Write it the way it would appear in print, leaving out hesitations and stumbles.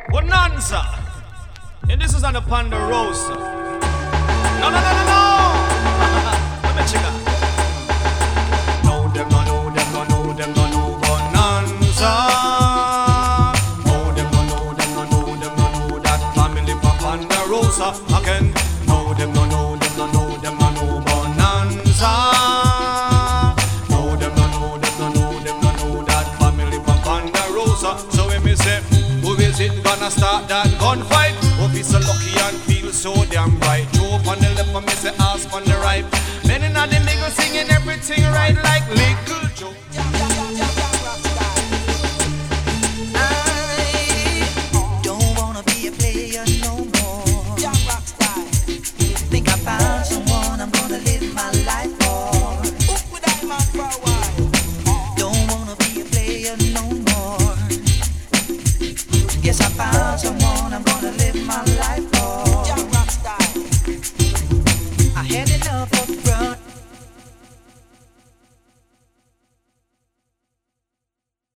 Bonanza. And this is on the Ponderosa. No, no, no, no, no. Let me check out. No, them, no, no, them, no, no, them, no, no, Bonanza. No, them, no, no, them, no, no, them, no, no, that family for Ponderosa. Again, no, them, no, no, them, no, no, them, no, no, Bonanza. No, them, no, no, them, no, no, them, no, no, that family for Ponderosa. So when me say, who is it gonna start that gunfight? Hope he's so lucky and feel so damn right. Joe on the left and me say ask on the right. Men in the middle singing everything right like Little Joe. I don't wanna be a player no more. Think I found someone I'm gonna live my life for. Don't wanna be a player no more. Guess I